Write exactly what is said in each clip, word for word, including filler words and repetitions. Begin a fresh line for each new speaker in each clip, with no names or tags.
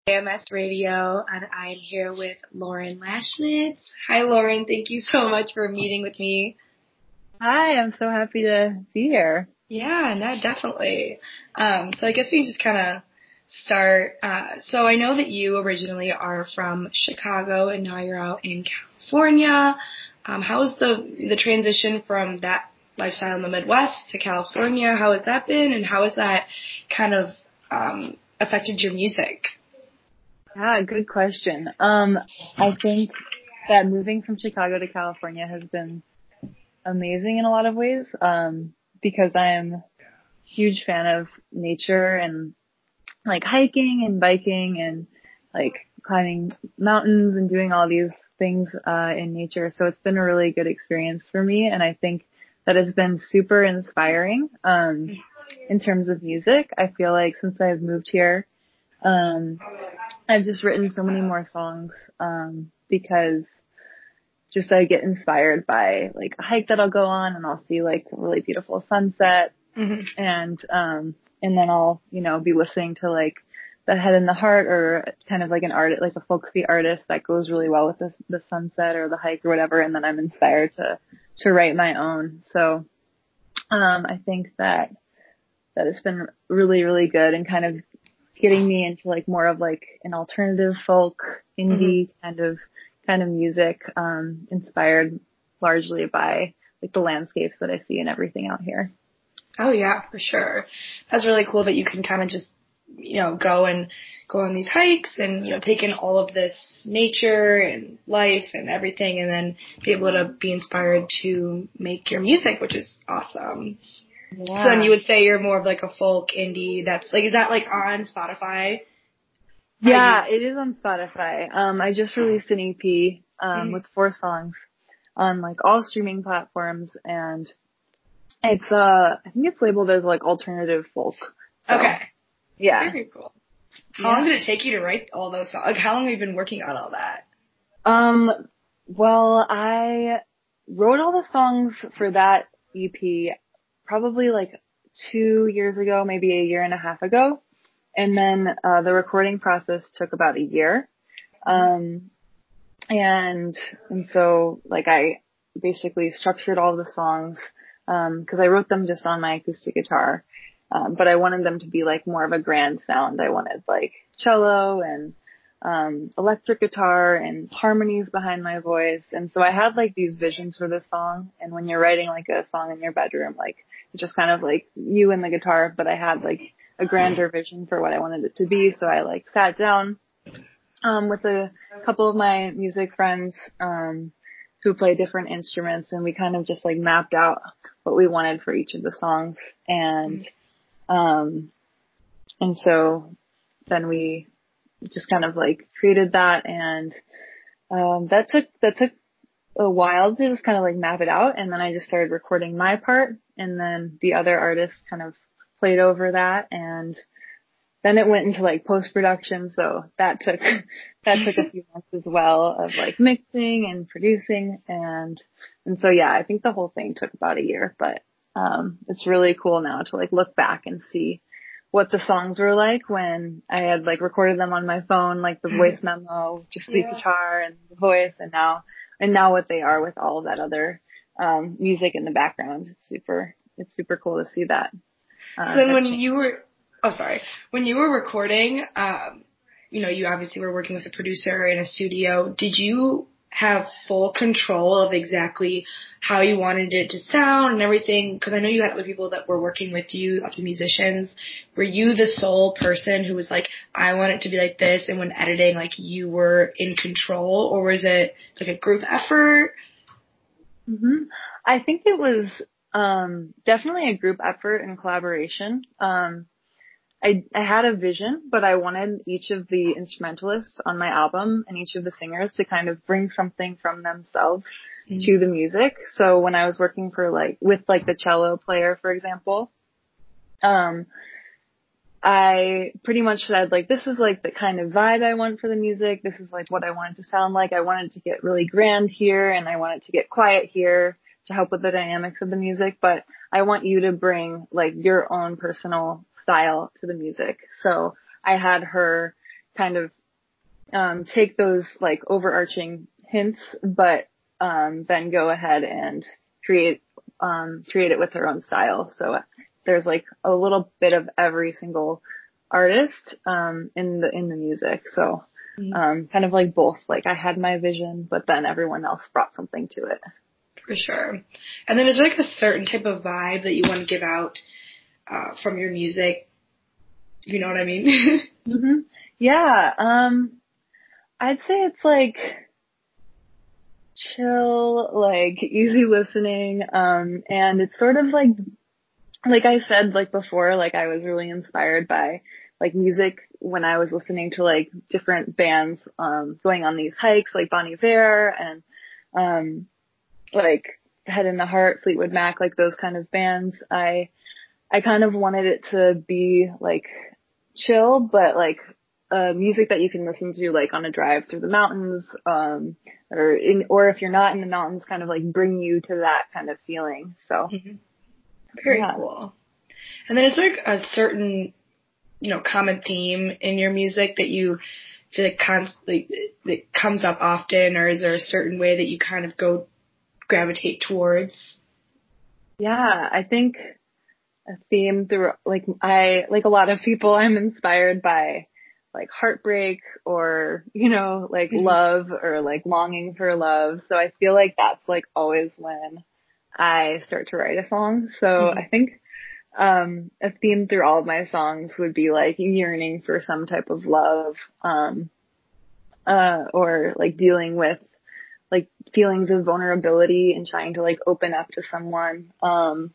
A M S Radio, and I'm here with Lauren Lashmitz. Hi, Lauren. Thank you so much for meeting with me.
Hi, I'm so happy to be here.
Yeah, no, definitely. Um, so I guess we can just kind of start. Uh, so I know that you originally are from Chicago, and now you're out in California. Um, how was the the transition from that lifestyle in the Midwest to California? How has that been, and how has that kind of um, affected your music?
Yeah, good question. Um, I think that moving from Chicago to California has been amazing in a lot of ways, um, because I am a huge fan of nature and like hiking and biking and like climbing mountains and doing all these things, uh, in nature. So it's been a really good experience for me. And I think that has been super inspiring, um, in terms of music. I feel like since I've moved here, um, I've just written so many more songs, um, because just I get inspired by like a hike that I'll go on and I'll see like a really beautiful sunset. Mm-hmm. and, um, and then I'll, you know, be listening to like the Head and the Heart or kind of like an art, like a folksy artist that goes really well with the, the sunset or the hike or whatever. And then I'm inspired to, to write my own. So, um, I think that, that it's been really, really good and kind of getting me into like more of like an alternative folk indie mm-hmm. kind of kind of music, um, inspired largely by like the landscapes that I see and everything out here.
Oh yeah, for sure. That's really cool that you can kind of just, you know, go and go on these hikes and, you know, take in all of this nature and life and everything and then be able to be inspired to make your music, which is awesome. Yeah. So then you would say you're more of like a folk indie that's like, is that like on Spotify?
Yeah, you- it is on Spotify. Um, I just released an E P, um, mm-hmm. with four songs on like all streaming platforms and it's, uh, I think it's labeled as like alternative folk.
So, okay.
Yeah.
Very cool. How yeah. long did it take you to write all those songs? Like how long have you been working on all that?
Um, well, I wrote all the songs for that E P probably like two years ago, maybe a year and a half ago. And then, uh, the recording process took about a year. Um, and, and so like I basically structured all the songs, um, cause I wrote them just on my acoustic guitar. Um, but I wanted them to be like more of a grand sound. I wanted like cello and, um, electric guitar and harmonies behind my voice. And so I had like these visions for this song. And when you're writing like a song in your bedroom, like it's just kind of like you and the guitar, but I had like a grander vision for what I wanted it to be. So I like sat down, um, with a couple of my music friends, um, who play different instruments and we kind of just like mapped out what we wanted for each of the songs. And, um, and so then we just kind of like created that and, um, that took, that took a while to just kind of like map it out. And then I just started recording my part and then the other artists kind of played over that and then it went into like post-production. So that took, that took a few months as well of like mixing and producing. And, and so yeah, I think the whole thing took about a year, but, um, it's really cool now to like look back and see what the songs were like when I had like recorded them on my phone, like the voice memo, just the yeah. guitar and the voice and now, and now what they are with all of that other, um, music in the background. It's super, it's super cool to see that.
Uh, so then when changed. you were, oh sorry, when you were recording, um, you know, you obviously were working with a producer in a studio. Did you have full control of exactly how you wanted it to sound and everything? Because I know you had other people that were working with you, other musicians. Were you the sole person who was like, I want it to be like this, and when editing, like you were in control, or was it like a group effort?
Mm-hmm. I think it was um definitely a group effort and collaboration. Um I, I had a vision, but I wanted each of the instrumentalists on my album and each of the singers to kind of bring something from themselves mm-hmm. to the music. So when I was working for like, with like the cello player, for example, um, I pretty much said like, this is like the kind of vibe I want for the music. This is like what I want it to sound like. I want it to get really grand here and I want it to get quiet here to help with the dynamics of the music. But I want you to bring like your own personal style to the music. So I had her kind of, um, take those like overarching hints, but, um, then go ahead and create, um, create it with her own style. So there's like a little bit of every single artist, um, in the, in the music. So, um, kind of like both, like I had my vision, but then everyone else brought something to it.
For sure. And then is there like a certain type of vibe that you want to give out, uh, from your music? You know what I mean?
mm-hmm. Yeah. Um, I'd say it's like chill, like easy listening. Um, and it's sort of like, like I said, like before, like I was really inspired by like music when I was listening to like different bands, um, going on these hikes, like Bon Iver and, um, like Head in the Heart, Fleetwood Mac, like those kind of bands. I, I kind of wanted it to be like chill, but like, uh, music that you can listen to like on a drive through the mountains, um, or in, or if you're not in the mountains, kind of like bring you to that kind of feeling. So.
Mm-hmm. Very
yeah.
cool. And then is there like a certain, you know, common theme in your music that you feel like constantly that comes up often, or is there a certain way that you kind of go gravitate towards?
Yeah, I think a theme through, like I, like a lot of people, I'm inspired by like heartbreak or, you know, like
Mm-hmm.
love or like longing for love. So I feel like that's like always when I start to write a song. So
Mm-hmm.
I think, um, a theme through all of my songs would be like yearning for some type of love, um, uh, or like dealing with like feelings of vulnerability and trying to like open up to someone. Um,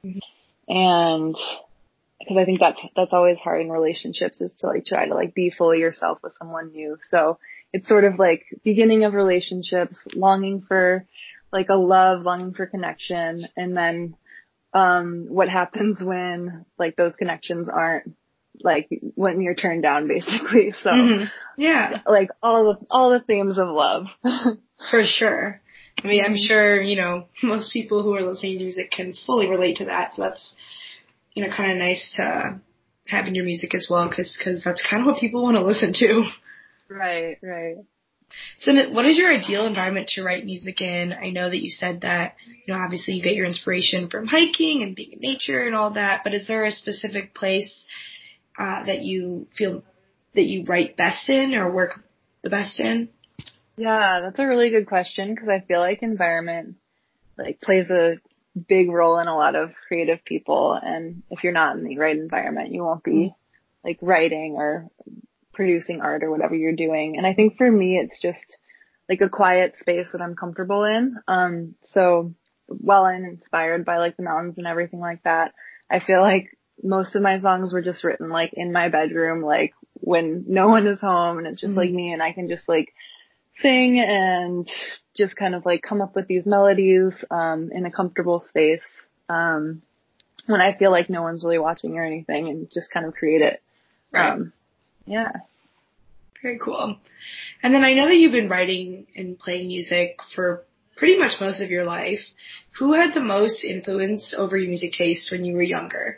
and because I think that's, that's always hard in relationships, is to like try to like be fully yourself with someone new. So it's sort of like beginning of relationships, longing for like a love, longing for connection. And then, um, what happens when like those connections aren't, like when you're turned down basically. So
Mm-hmm. Yeah,
like all the, all the themes of love.
for sure. I mean,
Mm-hmm.
I'm sure, you know, most people who are listening to music can fully relate to that. So that's, you know, kind of nice to have in your music as well, because cause that's kind of what people want to listen to.
Right, right.
So then what is your ideal environment to write music in? I know that you said that, you know, obviously you get your inspiration from hiking and being in nature and all that, but is there a specific place uh, that you feel that you write best in or work the best in?
Yeah, that's a really good question, because I feel like environment like plays a big role in a lot of creative people. And if you're not in the right environment, you won't be like writing or producing art or whatever you're doing. And I think for me, it's just like a quiet space that I'm comfortable in. Um, so while I'm inspired by like the mountains and everything like that, I feel like most of my songs were just written like in my bedroom, like when no one is home and it's just mm-hmm. like me, and I can just like sing and just kind of like come up with these melodies, um, in a comfortable space, um, when I feel like no one's really watching or anything, and just kind of create it.
Right.
Um, yeah.
Very cool. And then I know that you've been writing and playing music for pretty much most of your life. Who had the most influence over your music taste when you were younger?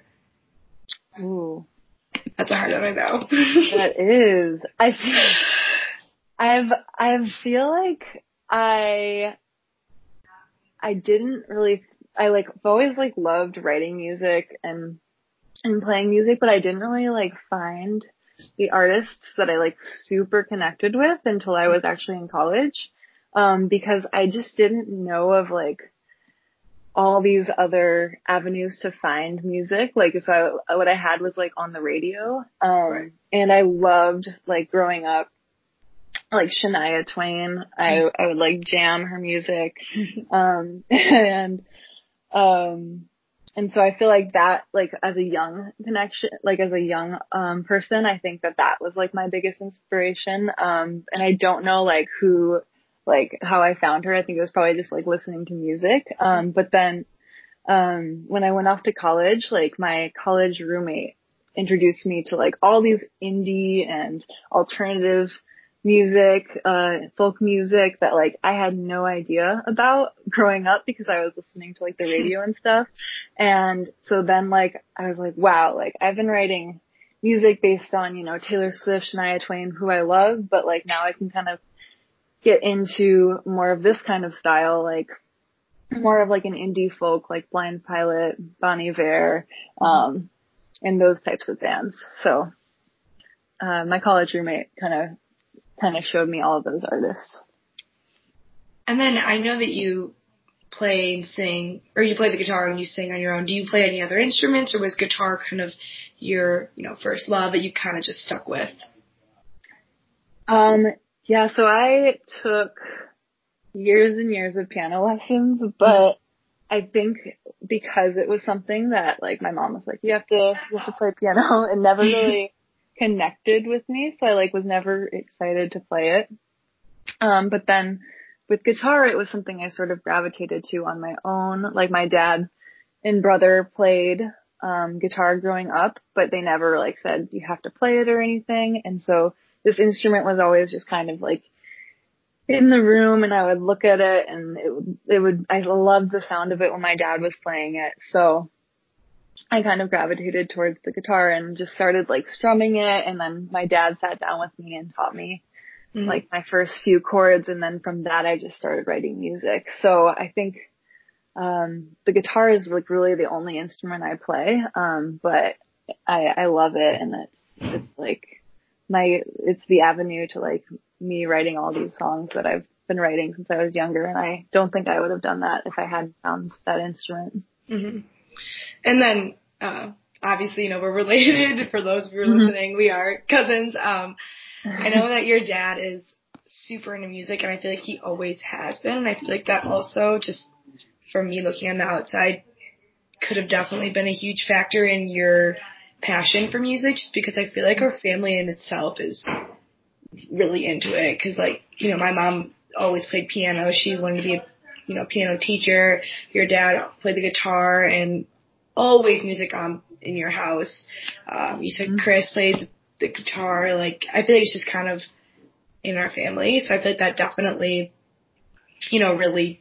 Ooh.
That's a hard one, I know.
That is. I feel, I've, I feel like I, I didn't really, I like, I've always like loved writing music and, and playing music, but I didn't really like find the artists that I like super connected with until I was actually in college. Um, because I just didn't know of like all these other avenues to find music. Like, so I, what I had was like on the radio. Um, right. And I loved like growing up, like Shania Twain. I, I would like jam her music. um, and, um, and so I feel like that, like as a young connection, like as a young, um, person, I think that that was like my biggest inspiration. Um, and I don't know like who, like how I found her. I think it was probably just like listening to music. Um, but then, um, when I went off to college, like my college roommate introduced me to like all these indie and alternative music, uh, folk music that like I had no idea about growing up because I was listening to like the radio and stuff. And so then like I was like, wow, like I've been writing music based on, you know, Taylor Swift, Shania Twain, who I love, but like now I can kind of get into more of this kind of style, like more of like an indie folk, like Blind Pilot, Bon Iver, um, and those types of bands. So, uh, my college roommate kind of, kind of showed me all of those artists.
And then I know that you play and sing, or you play the guitar and you sing on your own. Do you play any other instruments, or was guitar kind of your, you know, first love that you kind of just stuck with?
Um, yeah, so I took years and years of piano lessons, but mm-hmm. I think because it was something that like my mom was like, you have to, you have to play piano, and never really connected with me. So I like was never excited to play it. Um, but then with guitar, it was something I sort of gravitated to on my own. Like my dad and brother played, um, guitar growing up, but they never like said you have to play it or anything. And so this instrument was always just kind of like in the room, and I would look at it, and it would, it would, I loved the sound of it when my dad was playing it. So I kind of gravitated towards the guitar and just started like strumming it. And then my dad sat down with me and taught me mm-hmm. like my first few chords. And then from that, I just started writing music. So I think, um, the guitar is like really the only instrument I play. Um, but I, I love it. And it's, it's like my, it's the avenue to like me writing all these songs that I've been writing since I was younger. And I don't think I would have done that if I hadn't found that instrument.
Mm-hmm. And then, uh, obviously, you know, we're related. For those who are
mm-hmm.
listening, we are cousins. Um, I know that your dad is super into music, and I feel like he always has been. And I feel like that also, just from me looking on the outside, could have definitely been a huge factor in your passion for music, just because I feel like our family in itself is really into it. Because, like, you know, my mom always played piano. She wanted to be a, you know, piano teacher. Your dad played the guitar, and always music on in your house. Um, you said Chris played the, the guitar. Like, I feel like it's just kind of in our family. So I feel like that definitely, you know, really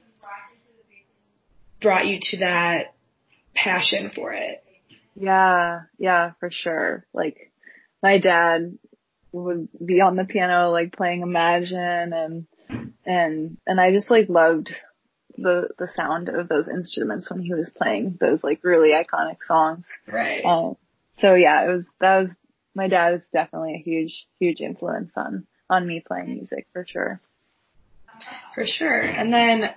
brought you to that passion for it.
Yeah, yeah, for sure. Like, my dad would be on the piano, like playing Imagine, and, and, and I just like loved the, the sound of those instruments when he was playing those like really iconic songs.
Right.
Um, so yeah, it was, that was, my dad is definitely a huge, huge influence on, on me playing music for sure.
For sure. And then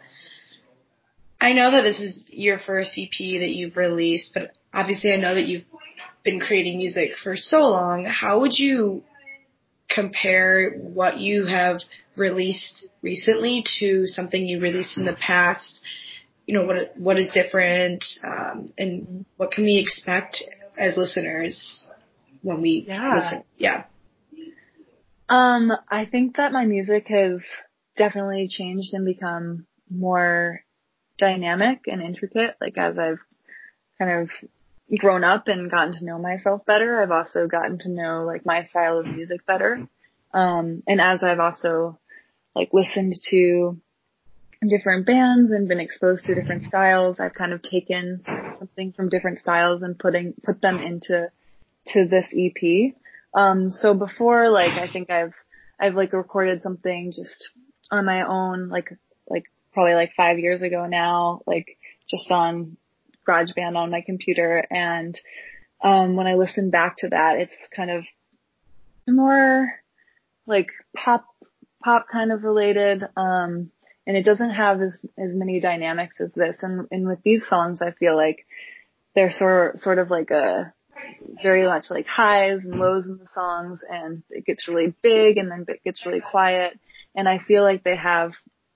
I know that this is your first E P that you've released, but obviously I know that you've been creating music for so long. How would you compare what you have released recently to something you released in the past? You know, what what is different, um, and what can we expect as listeners when we
yeah.
listen? Yeah.
Um, I think that my music has definitely changed and become more dynamic and intricate. Like, as I've kind of grown up and gotten to know myself better, I've also gotten to know like my style of music better. Um, and as I've also like listened to different bands and been exposed to different styles, I've kind of taken something from different styles and putting, put them into, to this E P. Um, so before, like, I think I've, I've like recorded something just on my own, like, like probably like five years ago now, like just on GarageBand on my computer. And, um, when I listen back to that, it's kind of more like pop, pop kind of related. Um, and it doesn't have as, as many dynamics as this. And, and with these songs, I feel like they're sort, sort of like a, very much like highs and lows in the songs, and it gets really big and then it gets really quiet. And I feel like they have,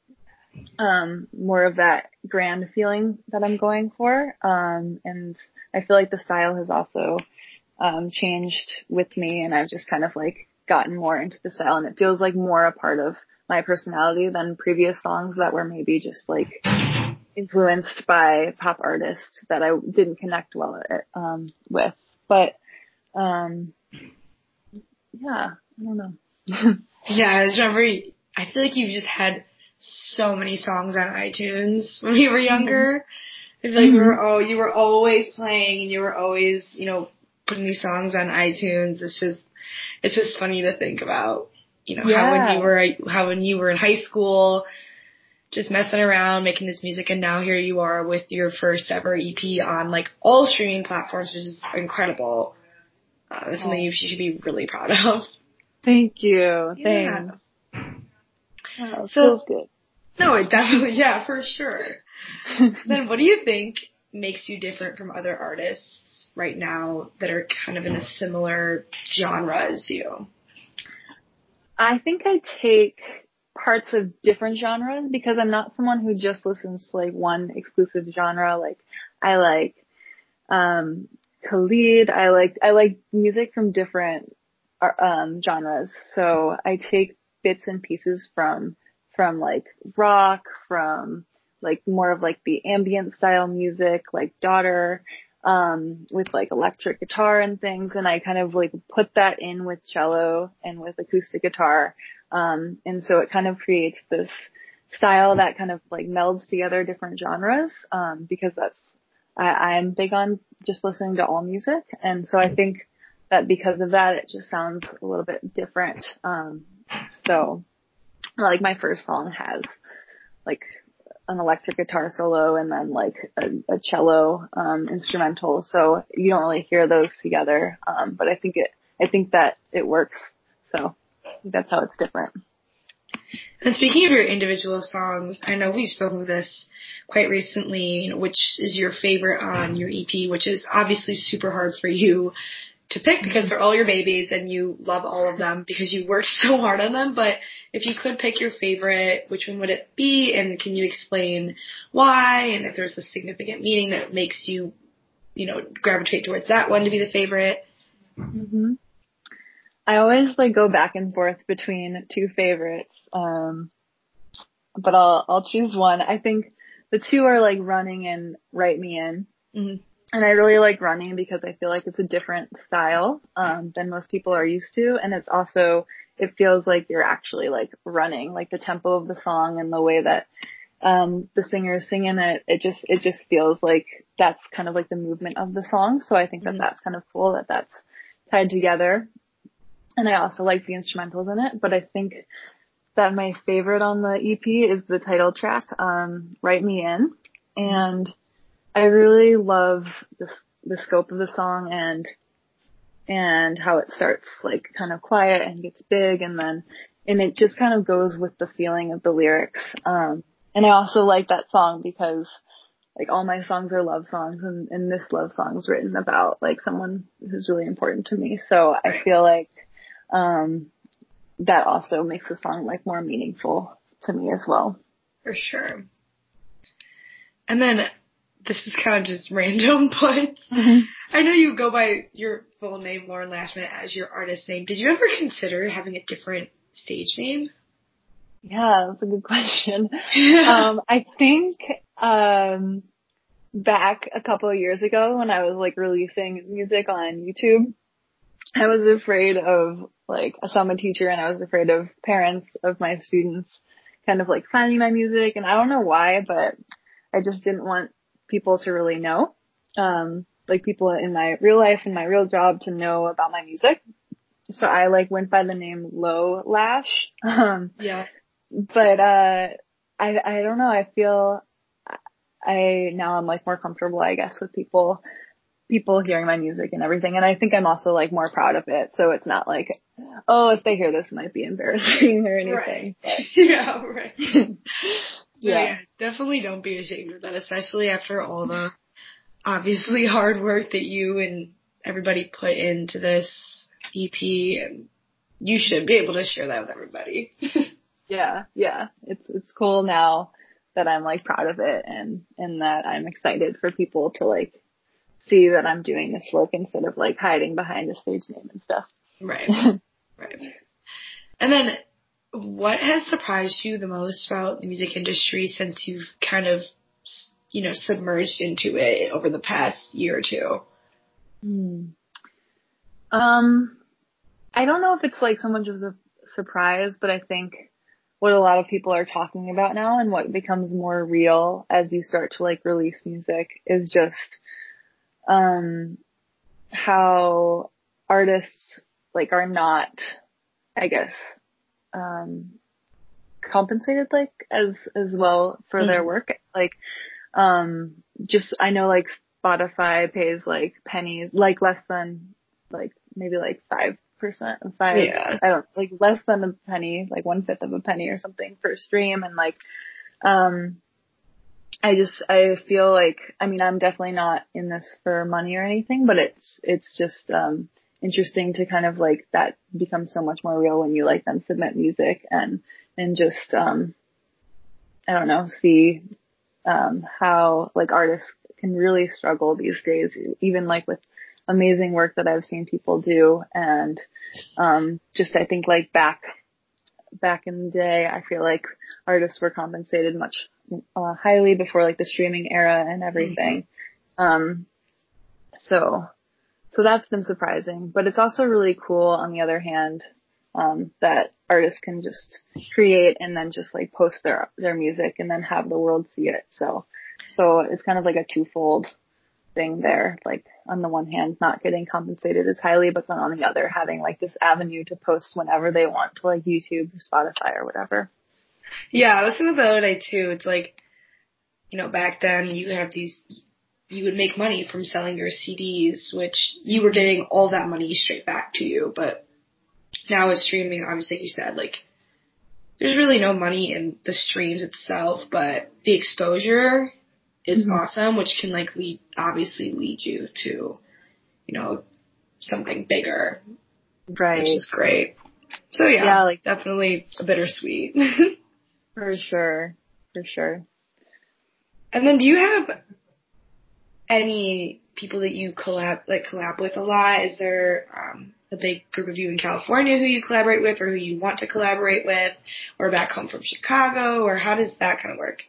um, more of that grand feeling that I'm going for. Um, and I feel like the style has also, um, changed with me, and I've just kind of like gotten more into the style, and it feels like more a part of my personality than previous songs that were maybe just like influenced by pop artists that I didn't connect well, um, with. But, um, yeah, I don't know.
Yeah, I just remember, I feel like you've just had so many songs on iTunes when we were younger. Mm-hmm. I feel like mm-hmm. we were, oh, you were always playing, and you were always, you know, putting these songs on iTunes. It's just, it's just funny to think about, you know,
Yeah.
how when you were, how when you were in high school, just messing around, making this music, and now here you are with your first ever E P on like all streaming platforms, which is incredible. Uh, that's something
Oh.
you should be really proud of.
Thank you.
Yeah.
Thanks. Oh,
So,
feels good.
No, it definitely, yeah, for sure. So then what do you think makes you different from other artists right now that are kind of in a similar genre as you?
I think I take parts of different genres because I'm not someone who just listens to like one exclusive genre. Like I like, um, Khalid. I like, I like music from different, um, genres. So I take bits and pieces from, from like rock, from like more of like the ambient style music, like Daughter, um, with like electric guitar and things. And I kind of like put that in with cello and with acoustic guitar. Um, and so it kind of creates this style that kind of like melds together different genres, um, because that's, I, I'm big on just listening to all music. And so I think that because of that, it just sounds a little bit different. Um, so like my first song has like an electric guitar solo and then like a, a cello, um, instrumental. So you don't really hear those together. Um, but I think it, I think that it works. So I think that's how it's different.
And speaking of your individual songs, I know we've spoken of this quite recently, you know, which is your favorite on your E P, which is obviously super hard for you to pick because they're all your babies and you love all of them because you worked so hard on them. But if you could pick your favorite, which one would it be? And can you explain why? And if there's a significant meaning that makes you, you know, gravitate towards that one to be the favorite?
Mm-hmm. I always like go back and forth between two favorites. Um, but I'll, I'll choose one. I think the two are like Running and Write Me In.
Mm-hmm.
And I really like Running because I feel like it's a different style, um, than most people are used to. And it's also, it feels like you're actually like running, like the tempo of the song and the way that, um, the singer is singing it. It just, it just feels like that's kind of like the movement of the song. So I think that
Mm-hmm.
that's kind of cool that that's tied together. And I also like the instrumentals in it, but I think that my favorite on the E P is the title track, um, Write Me In. And I really love the, the scope of the song and, and how it starts like kind of quiet and gets big and then, and it just kind of goes with the feeling of the lyrics. Um, and I also like that song because like all my songs are love songs and, and this love song is written about like someone who's really important to me. So I feel like, um, that also makes the song like more meaningful to me as well.
For sure. And then this is kind of just random, but mm-hmm. I know you go by your full name, Lauren Lashman, as your artist name. Did you ever consider having a different stage name?
Yeah, that's a good question. um, I think, um, back a couple of years ago when I was like releasing music on YouTube, I was afraid of like, so I'm a teacher and I was afraid of parents of my students kind of like finding my music. And I don't know why, but I just didn't want people to really know, um, like people in my real life and my real job to know about my music. So I like went by the name Low Lash. Um,
yeah.
But, uh, I, I don't know. I feel I, now I'm like more comfortable, I guess, with people, people hearing my music and everything. And I think I'm also like more proud of it. So it's not like, oh, if they hear this, it might be embarrassing or anything.
Right. yeah, right.
yeah.
yeah. Definitely don't be ashamed of that, especially after all the obviously hard work that you and everybody put into this E P, and you should be able to share that with everybody.
yeah. Yeah. It's, it's cool now that I'm like proud of it and, and that I'm excited for people to like see that I'm doing this work instead of like hiding behind a stage name and stuff.
Right. right. And then what has surprised you the most about the music industry since you've kind of, you know, submerged into it over the past year or two?
Hmm. Um, I don't know if it's like so much of a surprise, but I think what a lot of people are talking about now and what becomes more real as you start to like release music is just, um, how artists like are not, I guess, um, compensated like as, as well for mm-hmm. their work. Like, um, just, I know like Spotify pays like pennies, like less than like maybe like five percent of five, yeah. I don't like less than a penny, like one fifth of a penny or something per stream. And like, um, I just, I feel like, I mean, I'm definitely not in this for money or anything, but it's, it's just, um, interesting to kind of like that becomes so much more real when you like then submit music and, and just, um, I don't know, see, um, how like artists can really struggle these days, even like with amazing work that I've seen people do. And, um, just, I think like back, back in the day, I feel like artists were compensated much uh, highly before like the streaming era and everything. Mm-hmm. Um, so, so that's been surprising, but it's also really cool on the other hand, um, that artists can just create and then just like post their, their music and then have the world see it. So, so it's kind of like a twofold thing there. Like on the one hand, not getting compensated as highly, but then on the other, having like this avenue to post whenever they want to like YouTube or Spotify or whatever.
Yeah, I was thinking the other day too. It's like, you know, back then you have these, you would make money from selling your C Ds, which you were getting all that money straight back to you. But now with streaming, obviously, like you said, like there's really no money in the streams itself, but the exposure is mm-hmm. awesome, which can like lead, obviously lead you to, you know, something bigger.
Right.
Which is great. So yeah, yeah like definitely a bittersweet.
For sure. For sure.
And then do you have any people that you collab, like collab with a lot? Is there, um, a big group of you in California who you collaborate with or who you want to collaborate with or back home from Chicago, or how does that kind of work?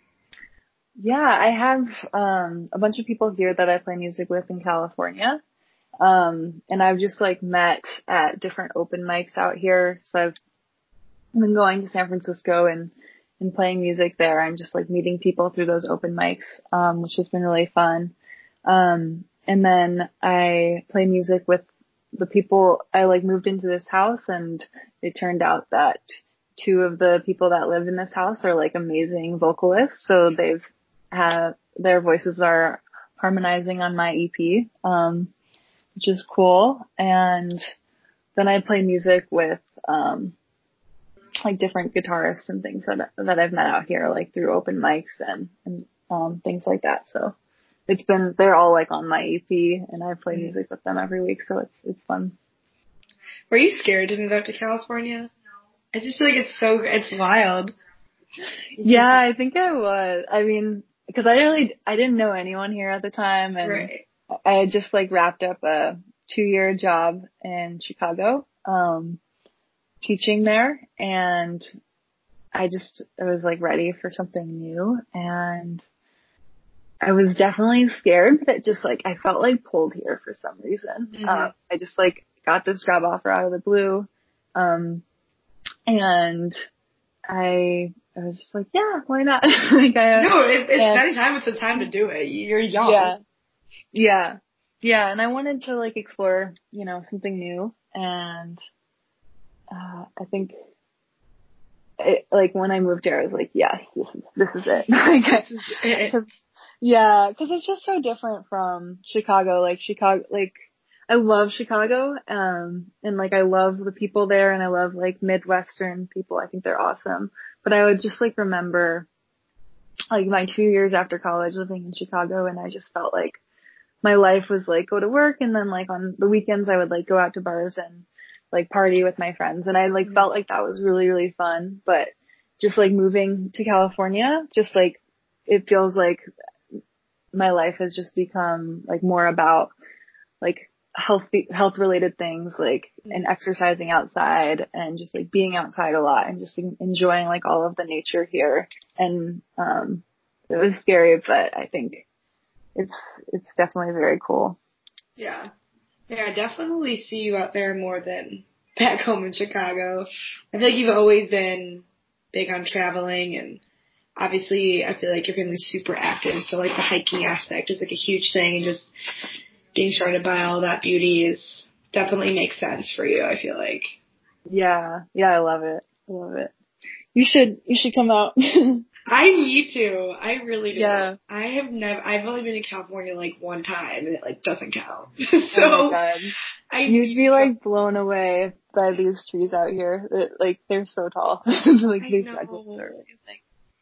Yeah, I have, um, a bunch of people here that I play music with in California. Um, and I've just like met at different open mics out here. So I've been going to San Francisco and, and playing music there. I'm just like meeting people through those open mics, um, which has been really fun. Um, and then I play music with the people. I like moved into this house and it turned out that two of the people that live in this house are like amazing vocalists. So they've had, their voices are harmonizing on my E P, um, which is cool. And then I play music with, um, like different guitarists and things that, that I've met out here, like through open mics and, and, um, things like that. So it's been, they're all like on my E P and I play music with them every week. So it's, it's fun.
Were you scared to move out to California? I just feel like it's so, it's wild.
It's yeah, just, I think I was. I mean, cause I really, I didn't know anyone here at the time and right. I had just like wrapped up a two year job in Chicago, um, teaching there, and I just, I was like ready for something new, and I was definitely scared, but it just like, I felt like pulled here for some reason. Mm-hmm. Uh, I just like got this job offer out of the blue, um, and I, I was just like, yeah, why not? like I,
no, it, it's and, anytime it's the time to do it. You're young.
Yeah. Yeah. Yeah. And I wanted to like explore, you know, something new. And, uh, I think it, like when I moved here, I was like, yes, this is, this is it. like, this is it. Cause, yeah. Cause it's just so different from Chicago. Like Chicago, like I love Chicago. Um, and like I love the people there and I love like Midwestern people. I think they're awesome. But I would just like remember like my two years after college living in Chicago, and I just felt like my life was like go to work and then like on the weekends I would like go out to bars and like party with my friends, and I like mm-hmm. felt like that was really, really fun. But just like moving to California, just like it feels like my life has just become like more about like healthy, health related things, like mm-hmm. and exercising outside and just like being outside a lot and just enjoying like all of the nature here. And, um, it was scary, but I think it's, it's definitely very cool.
Yeah. Yeah, I definitely see you out there more than back home in Chicago. I feel like you've always been big on traveling, and obviously I feel like your family's super active, so like the hiking aspect is like a huge thing, and just being surrounded by all that beauty is definitely makes sense for you, I feel like.
Yeah. Yeah, I love it. I love it. You should, you should come out.
I need to. I really do.
Yeah.
I have never, I've only been in California like one time and it like doesn't count. so,
Oh my God.
I
You'd be like blown away by these trees out here. It, like, they're so tall. like,
I
these
know.
redwoods are amazing.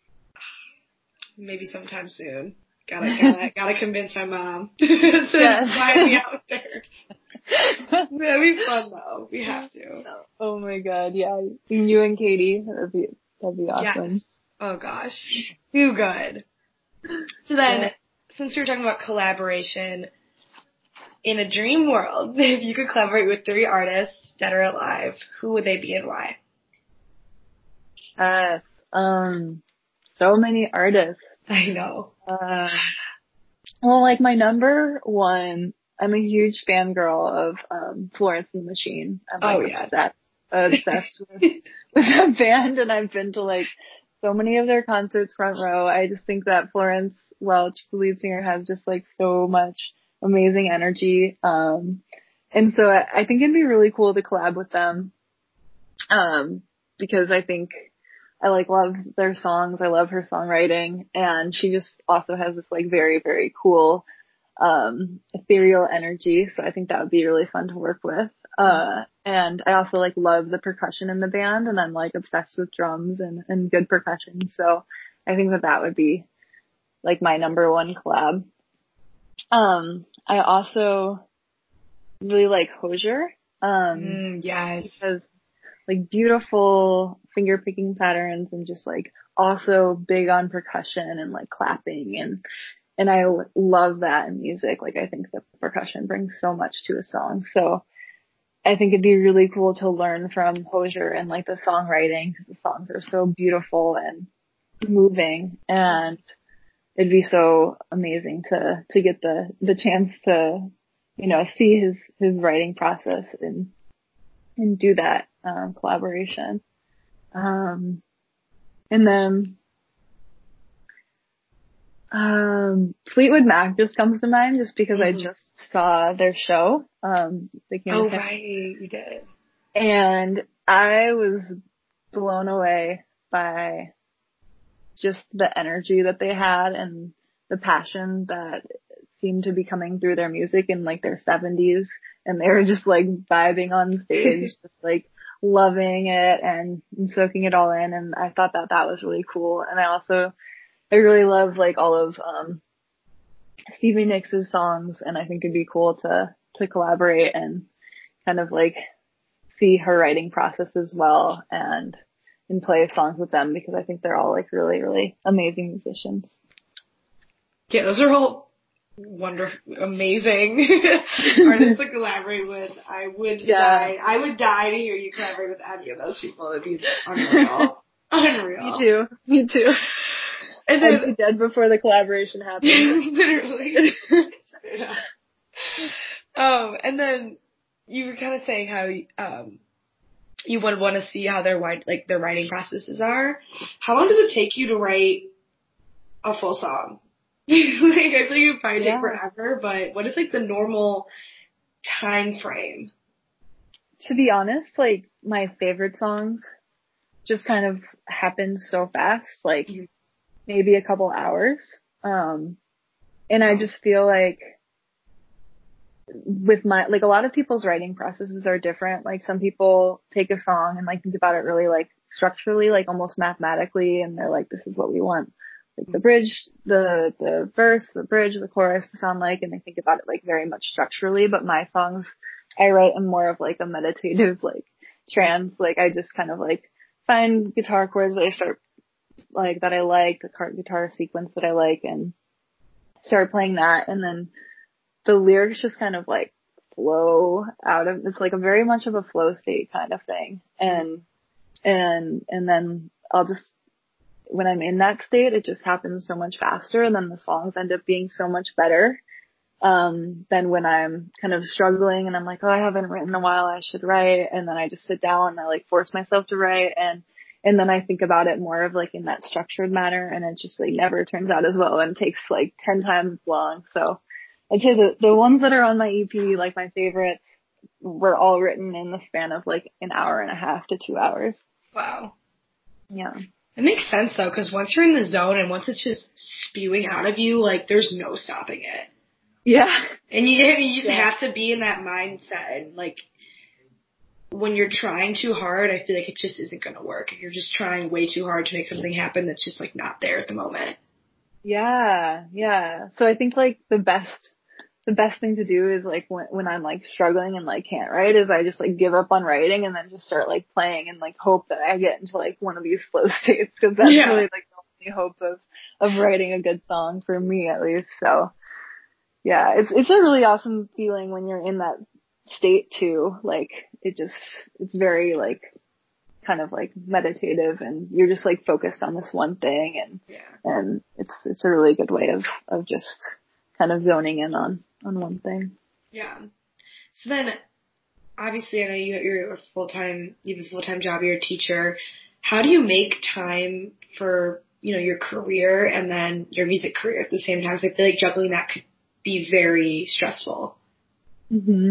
Maybe sometime soon. Gotta, gotta, gotta convince my mom to
Yes.
fly me out there. That'd be fun though. We have to.
Oh my God. Yeah. You and Katie. That'd be, that'd be awesome.
Yes. Oh gosh. Too good. So then, yeah. Since we were talking about collaboration, in a dream world, if you could collaborate with three artists that are alive, who would they be and why?
Yes. Um, so many artists.
I know.
Uh, well, like my number one, I'm a huge fangirl of um Florence and the Machine. I'm like
oh,
obsessed, yeah. obsessed with, with that band, and I've been to like so many of their concerts front row. I just think that Florence Welch, the lead singer, has just like so much amazing energy. Um, and so I, I think it'd be really cool to collab with them. Um, because I think I like love their songs. I love her songwriting, and she just also has this like very, very cool, um, ethereal energy. So I think that would be really fun to work with. Uh, and I also like love the percussion in the band, and I'm like obsessed with drums and, and good percussion. So I think that that would be like my number one collab. Um, I also really like Hozier. Um,
mm, yes.
because like beautiful finger picking patterns and just like also big on percussion and like clapping and, and I love that in music. Like I think the percussion brings so much to a song. So I think it'd be really cool to learn from Hozier and like the songwriting, because the songs are so beautiful and moving, and it'd be so amazing to, to get the, the chance to, you know, see his, his writing process and, and do that, um, collaboration. Um, and then, um, Fleetwood Mac just comes to mind just because mm-hmm. I just saw their show. Um, they came
oh,
to
right. You did.
And I was blown away by just the energy that they had and the passion that seemed to be coming through their music in like their seventies, and they were just like vibing on stage, just like loving it and, and soaking it all in. And I thought that that was really cool. And I also, I really love like all of, um, Stevie Nicks' songs, and I think it'd be cool to, to collaborate and kind of like see her writing process as well, and, and play songs with them, because I think they're all like really, really amazing musicians.
Yeah, those are all wonderful, amazing artists to collaborate with. I would yeah. die. I would die to hear you collaborate with any of those people. It'd be unreal. Unreal.
Me too. Me too.
And then,
I'd be dead before the collaboration happened.
Literally. yeah. Um, and then you were kind of saying how um you would want to see how their like their writing processes are. How long does it take you to write a full song? like I think it would probably yeah. take forever, but what is like the normal time frame?
To be honest, like my favorite songs just kind of happen so fast, like mm-hmm. maybe a couple hours. Um, and I just feel like with my, like a lot of people's writing processes are different. Like some people take a song and like think about it really like structurally, like almost mathematically, and they're like, this is what we want. Like the bridge, the, the verse, the bridge, the chorus to sound like, and they think about it like very much structurally. But my songs, I write in more of like a meditative, like trance. Like I just kind of like find guitar chords that I start like that I like, the guitar sequence that I like, and start playing that. And then the lyrics just kind of like flow out of, it's like a very much of a flow state kind of thing. And, and, and then I'll just, when I'm in that state, it just happens so much faster, and then the songs end up being so much better, um, than when I'm kind of struggling and I'm like, oh, I haven't written in a while, I should write. And then I just sit down and I like force myself to write, and, and then I think about it more of like in that structured manner, and it just like never turns out as well and takes like ten times as long. So I'd say the, the ones that are on my E P, like my favorites, were all written in the span of like an hour and a half to two hours.
Wow.
Yeah.
It makes sense though, because once you're in the zone and once it's just spewing out of you, like there's no stopping it.
Yeah.
And you, I mean, you just
yeah.
have to be in that mindset. And like when you're trying too hard, I feel like it just isn't going to work. You're just trying way too hard to make something happen that's just like not there at the moment.
Yeah. Yeah. So I think like the best the best thing to do is like when when I'm like struggling and like can't write is I just like give up on writing and then just start like playing and like hope that I get into like one of these flow states, because that's
Yeah.
really like the only hope of of writing a good song, for me at least. So yeah, it's it's a really awesome feeling when you're in that state too. Like it just it's very like kind of like meditative and you're just like focused on this one thing, and
Yeah.
and it's it's a really good way of of just kind of zoning in on on one thing.
Yeah. So then, obviously, I know you, you're a full-time, you have a full-time job, you're a teacher. How do you make time for, you know, your career and then your music career at the same time? So I feel like juggling that could be very stressful.
hmm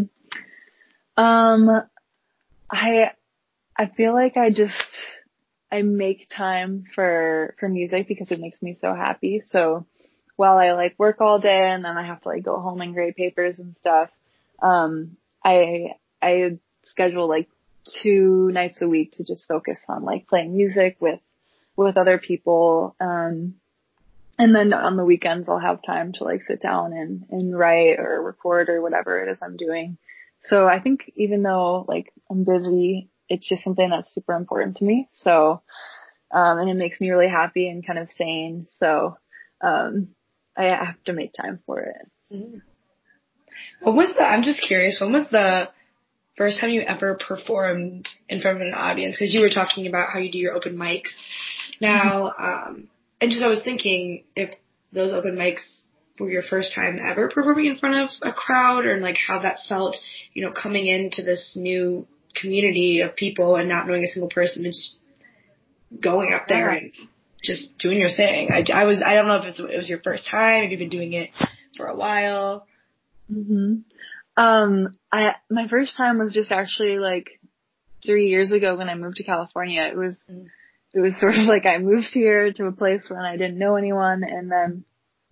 Um, I, I feel like I just, I make time for, for music because it makes me so happy. So while I like work all day and then I have to like go home and grade papers and stuff, um, I, I schedule like two nights a week to just focus on like playing music with, with other people. Um, and then on the weekends I'll have time to like sit down and, and write or record or whatever it is I'm doing. So I think even though like I'm busy, it's just something that's super important to me. So, um, and it makes me really happy and kind of sane. So, um, I have to make time for it.
Mm-hmm. What was the, I'm just curious, when was the first time you ever performed in front of an audience? Because you were talking about how you do your open mics now, um, and just I was thinking if those open mics were your first time ever performing in front of a crowd, or like how that felt, you know, coming into this new community of people and not knowing a single person and just going up there
Yeah.
and just doing your thing. I, I was, I don't know if it's, it was your first time, if you've been doing it for a while.
hmm Um, I, my first time was just actually like three years ago when I moved to California. It was, it was sort of like I moved here to a place where I didn't know anyone, and then,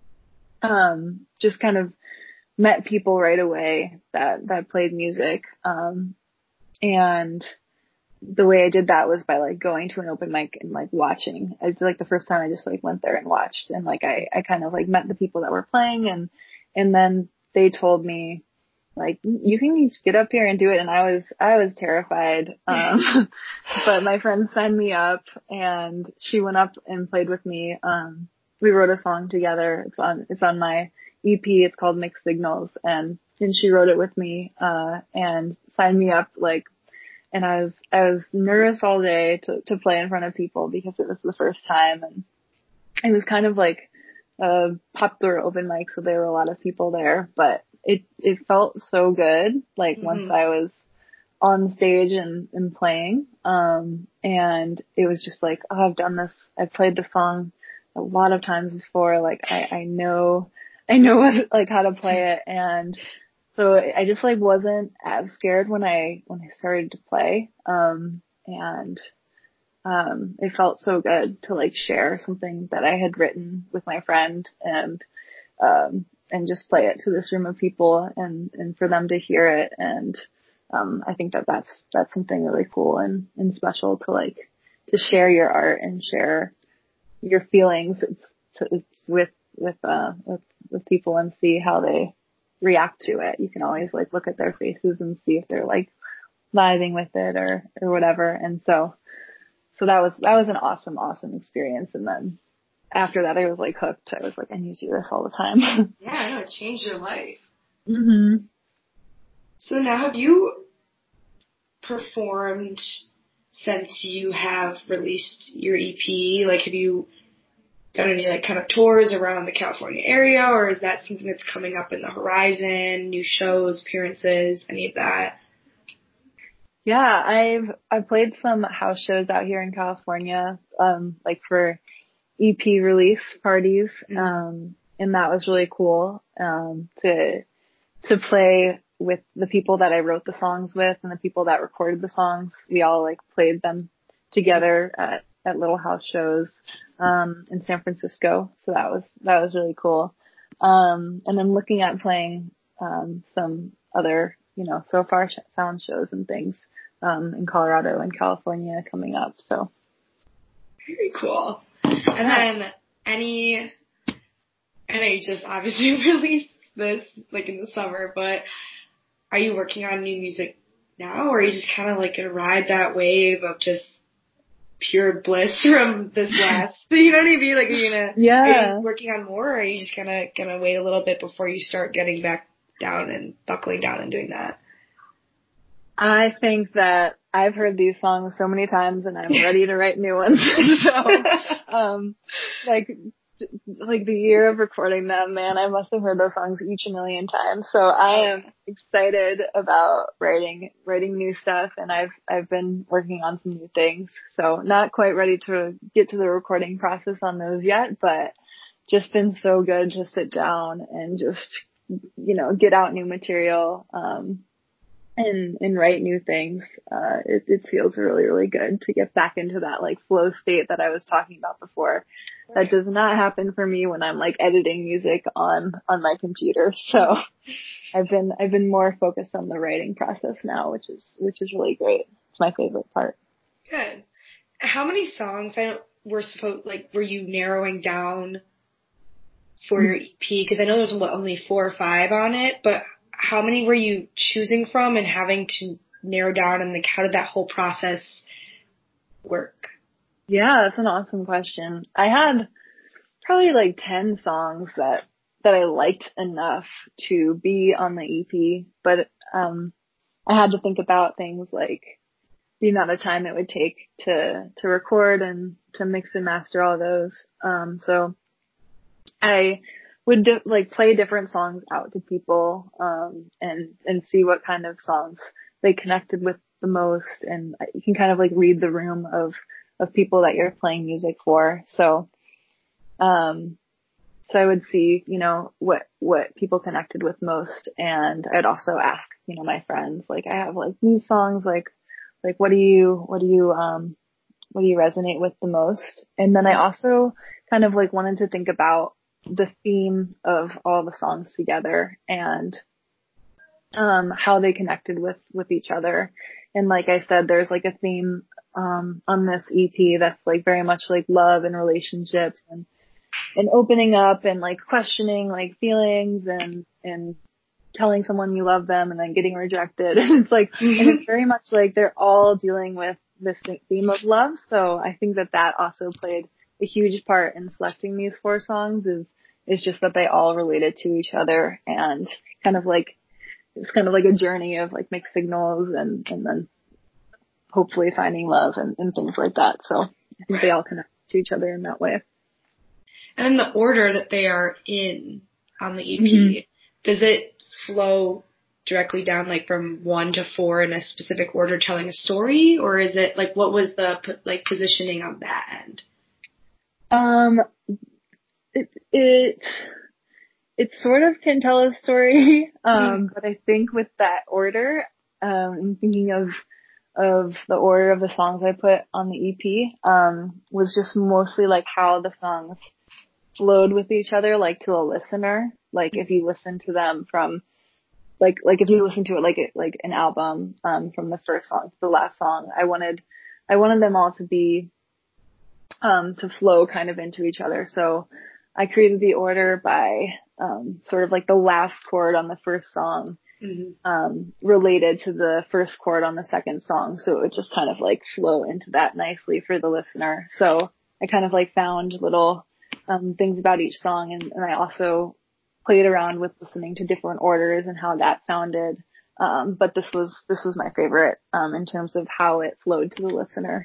um, just kind of met people right away that, that played music. Um, and the way I did that was by like going to an open mic and like watching. It's like the first time I just like went there and watched, and like I, I kind of like met the people that were playing, and, and then they told me like, you can just get up here and do it. And I was, I was terrified. Um, but my friend signed me up and she went up and played with me. Um, we wrote a song together. It's on, it's on my E P. It's called Mixed Signals, and, and she wrote it with me, uh, and signed me up like, and I was, I was nervous all day to, to play in front of people because it was the first time, and it was kind of like a popular open mic. So there were a lot of people there, but it, it felt so good. Like mm-hmm. once I was on stage and, and playing, um, and it was just like, oh, I've done this. I've played the song a lot of times before. Like I, I know, I know what, like how to play it. And so I just like wasn't as scared when I, when I started to play. Um, and, um, it felt so good to like share something that I had written with my friend, and, um, and just play it to this room of people, and, and for them to hear it. And, um, I think that that's, that's something really cool and, and special to like, to share your art and share your feelings. It's, it's with, with, uh, with, with people and see how they react to it. You can always like look at their faces and see if they're like vibing with it or, or whatever. And so, so that was, that was an awesome, awesome experience. And then after that, I was like hooked. I was like, I need to do this all the time.
Yeah, I know, it changed your life.
Mhm.
So now, have you performed since you have released your E P? Like, have you done any like kind of tours around the California area, or is that something that's coming up in the horizon? New shows, appearances, any of that?
Yeah, I've I've played some house shows out here in California, um, like for E P release parties. Um, and that was really cool, um, to, to play with the people that I wrote the songs with and the people that recorded the songs. We all like played them together at, at Little House shows, um, in San Francisco. So that was, that was really cool. Um, and then looking at playing, um, some other, you know, So Far Sound shows and things, um, in Colorado and California coming up. So.
Very cool. And then any, I know you just obviously released this like in the summer, but are you working on new music now, or are you just kind of like gonna ride that wave of just pure bliss from this last, you know what I mean? Like, are you gonna,
yeah.
are you working on more, or are you just gonna, gonna wait a little bit before you start getting back down and buckling down and doing that?
I think that I've heard these songs so many times and I'm ready to write new ones. so, um, like, like the year of recording them, man, I must have heard those songs each a million times. So I am excited about writing, writing new stuff, and I've, I've been working on some new things. So not quite ready to get to the recording process on those yet, but just been so good to sit down and just, you know, get out new material, um, and, and write new things. Uh, it, it feels really, really good to get back into that like flow state that I was talking about before. That does not happen for me when I'm like editing music on, on my computer. So I've been, I've been more focused on the writing process now, which is, which is really great. It's my favorite part.
Good. How many songs I were supposed, like, were you narrowing down for your E P? Cause I know there's what, only four or five on it, but how many were you choosing from and having to narrow down, and like how did that whole process work?
Yeah, that's an awesome question. I had probably like ten songs that, that I liked enough to be on the E P, but, um, I had to think about things like the amount of time it would take to, to record and to mix and master all those. Um, so I would di- like play different songs out to people, um, and, and see what kind of songs they connected with the most. And you can kind of like read the room of, of people that you're playing music for. So, um, so I would see, you know, what, what people connected with most. And I'd also ask, you know, my friends, like, I have like these songs, like, like, what do you, what do you, um, what do you resonate with the most? And then I also kind of like wanted to think about the theme of all the songs together and, um, how they connected with, with each other. And like I said, there's like a theme, um, on this E P that's like very much like love and relationships and, and opening up and like questioning like feelings and, and telling someone you love them and then getting rejected. And it's like, mm-hmm. and it's very much like they're all dealing with this theme of love. So I think that that also played a huge part in selecting these four songs is, is just that they all related to each other and kind of like, it's kind of like a journey of like mixed signals and, and then hopefully finding love and, and things like that. So I think they all connect to each other in that way.
And in the order that they are in on the E P, mm-hmm. does it flow directly down like from one to four in a specific order telling a story, or is it like, what was the like positioning on that end?
Um, it, it, it sort of can tell a story. Um, mm. but I think with that order, um, I'm thinking of, of the order of the songs I put on the E P, um, was just mostly like how the songs flowed with each other, like to a listener. Like if you listen to them from, like, like if you listen to it like it, like an album, um, from the first song to the last song, I wanted, I wanted them all to be, um, to flow kind of into each other. So I created the order by, um, sort of like the last chord on the first song, mm-hmm. um, related to the first chord on the second song. So it would just kind of like flow into that nicely for the listener. So I kind of like found little, um, things about each song. And, and I also played around with listening to different orders and how that sounded. Um, but this was, this was my favorite, um, in terms of how it flowed to the listener.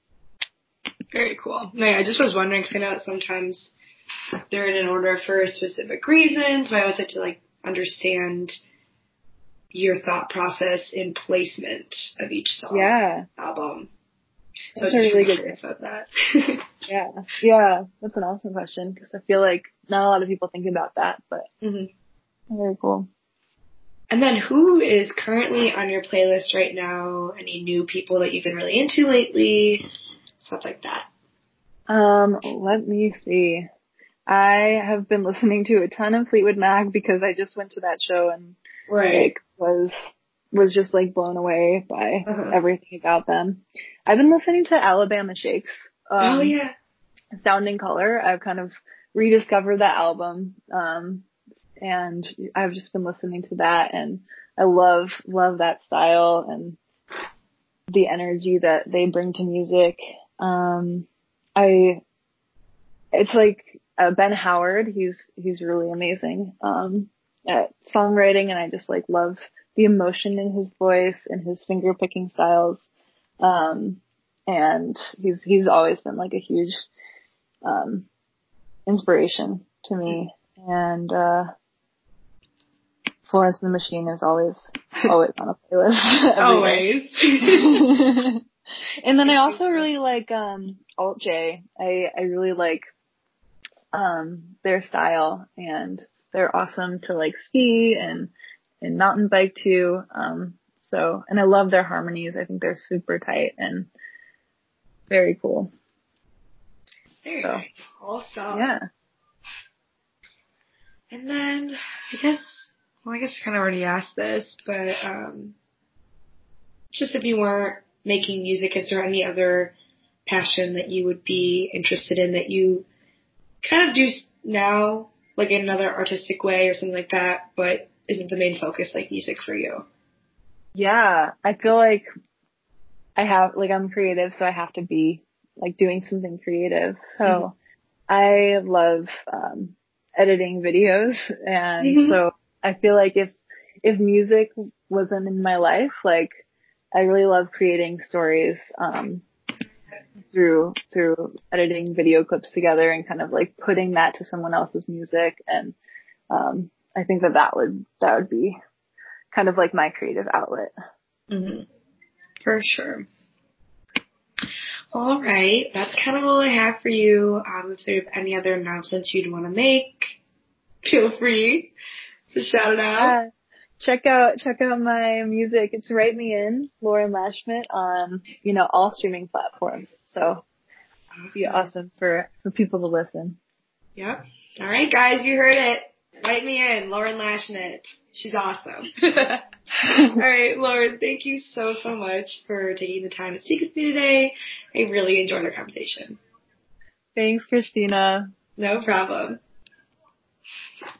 Very cool. No, yeah, I just was wondering, because I know that sometimes they're in an order for a specific reason. So I always like to like understand your thought process in placement of each song.
Yeah.
Album. So
That's
I was just
really
really
good
curious about that.
Yeah. Yeah. That's an awesome question because I feel like not a lot of people think about that, but
Mm-hmm.
very cool.
And then who is currently on your playlist right now? Any new people that you've been really into lately? Stuff like that.
Um, let me see. I have been listening to a ton of Fleetwood Mac because I just went to that show and
Right.
like was was just like blown away by
Uh-huh.
everything about them. I've been listening to Alabama Shakes. Um,
Oh yeah.
Sound in Color. I've kind of rediscovered that album. Um, and I've just been listening to that and I love, love that style and the energy that they bring to music. Um, I, it's like, uh, Ben Howard, he's, he's really amazing, um, at songwriting and I just like love the emotion in his voice and his finger picking styles. Um, and he's, he's always been like a huge, um, inspiration to me. And, uh, Florence and the Machine is always, always on a playlist.
Always.
And then I also really like, um, Alt J. I, I really like, um, their style and they're awesome to like ski and, and mountain bike too. Um, so, and I love their harmonies. I think they're super tight and very cool.
Very
so,
nice. Awesome.
Yeah.
And then I guess, well, I guess I kind of already asked this, but um, just if you weren't making music, is there any other passion that you would be interested in that you kind of do now, like in another artistic way or something like that, but isn't the main focus like music for you?
Yeah, I feel like I have, like I'm creative, so I have to be like doing something creative. So
Mm-hmm.
I love um editing videos and
Mm-hmm.
so I feel like if if music wasn't in my life, like I really love creating stories um through through editing video clips together and kind of like putting that to someone else's music and um I think that that would that would be kind of like my creative outlet.
Mm-hmm. For sure. All right, that's kind of all I have for you. Um, if there's any other announcements you'd want to make, feel free to shout it out.
Yeah. Check out, check out my music. It's Write Me In, Lauren Lashmet on, you know, all streaming platforms. So it'd be awesome for, for people to listen.
Yep. All right, guys, you heard it. Write me in, Lauren Lashnet. She's awesome. All right, Lauren, thank you so, so much for taking the time to speak with me today. I really enjoyed our conversation.
Thanks, Christina.
No problem.